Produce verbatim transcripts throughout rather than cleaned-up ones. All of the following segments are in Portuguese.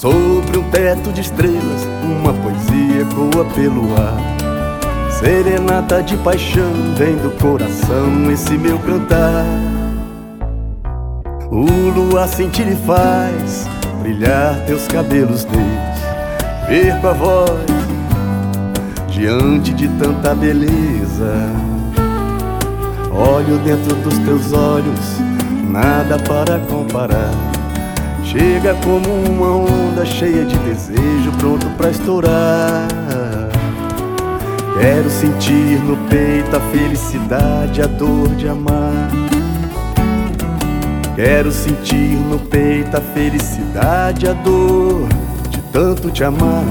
Sobre um teto de estrelas, uma poesia ecoa pelo ar. Serenata de paixão, vem do coração esse meu cantar. O luar sentir e faz brilhar teus cabelos negros, ver com a voz diante de tanta beleza. Olho dentro dos teus olhos, nada para comparar. Chega como uma onda cheia de desejo, pronto pra estourar. Quero sentir no peito a felicidade, a dor de amar. Quero sentir no peito a felicidade, a dor de tanto te amar.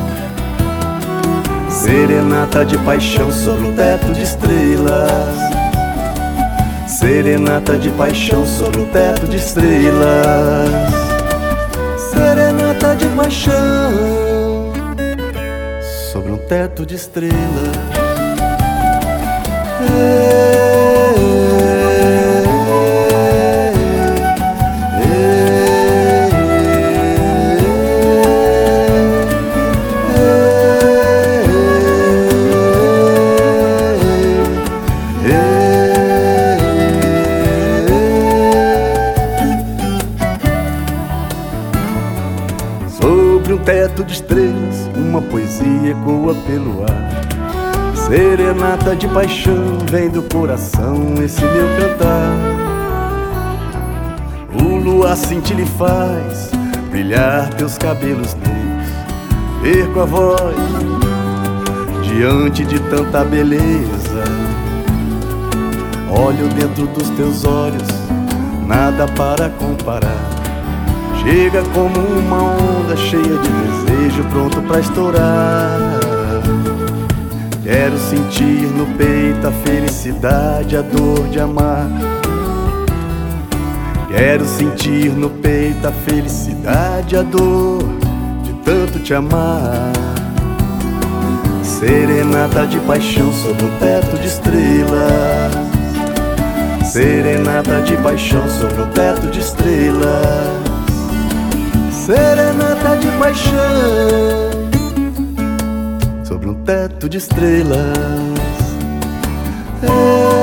Serenata de paixão sobre o teto de estrelas. Serenata de paixão sobre o teto de estrelas. Serenata de paixão sobre um teto de estrelas. Sobre um teto de estrelas, uma poesia ecoa pelo ar. Serenata de paixão, vem do coração esse meu cantar. O luar cintilha e faz brilhar teus cabelos negros, ver com a voz diante de tanta beleza. Olho dentro dos teus olhos, nada para comparar. Chega como uma onda cheia de desejo, pronto pra estourar. Quero sentir no peito a felicidade, a dor de amar. Quero sentir no peito a felicidade, a dor de tanto te amar. Serenata de paixão sobre um teto de estrelas. Serenata de paixão sobre um teto de estrelas. Serenata de paixão sobre um teto de estrelas. É.